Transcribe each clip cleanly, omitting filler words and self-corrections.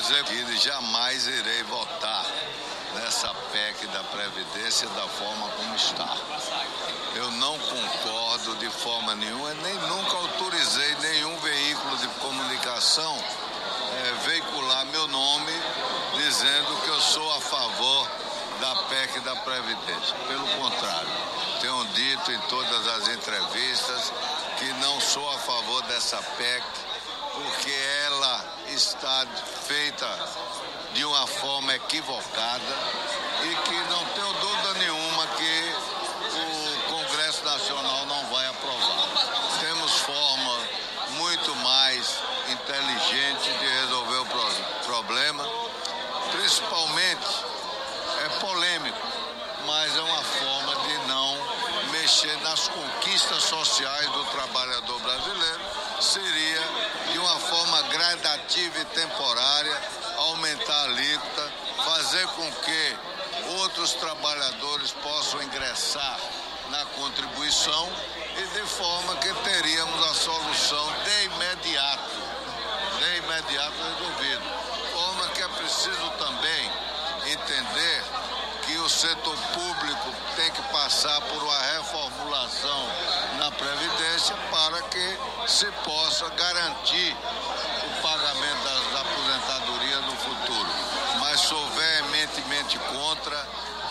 dizer que jamais irei votar nessa PEC da Previdência da forma como está. Eu não concordo de forma nenhuma, nem nunca autorizei nenhum veículo de comunicação veicular meu nome dizendo que eu sou a favor da PEC da Previdência. Pelo contrário, tenho dito em todas as entrevistas que não sou a favor dessa PEC porque ela está feita de uma forma equivocada e que não tenho dúvida nenhuma que o Congresso Nacional não vai aprovar. Temos forma muito mais inteligente de resolver o problema, principalmente é polêmico, mas é uma forma de não mexer nas conquistas sociais do trabalhador brasileiro. Seria de uma forma gradativa e temporária, aumentar a alíquota, fazer com que outros trabalhadores possam ingressar na contribuição e de forma que teríamos a solução de imediato resolvido. De forma que é preciso também entender que o setor público tem que passar por uma reformulação na Previdência para que se possa garantir o pagamento das aposentadorias no futuro. Mas sou veementemente contra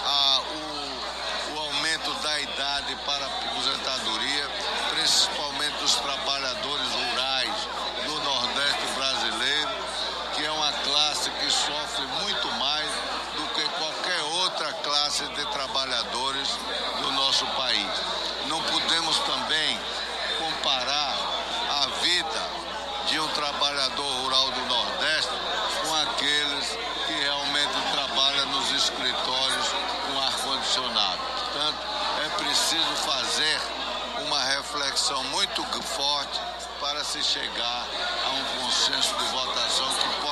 o aumento da idade para a aposentadoria, principalmente dos trabalhadores rurais do Nordeste brasileiro, que é uma classe que sofre muito mais do que qualquer outra classe de trabalhadores do nosso país. Não podemos também comparar a vida de um trabalhador rural do Nordeste com aqueles que realmente trabalham nos escritórios com ar-condicionado. Portanto, é preciso fazer uma reflexão muito forte para se chegar a um consenso de votação que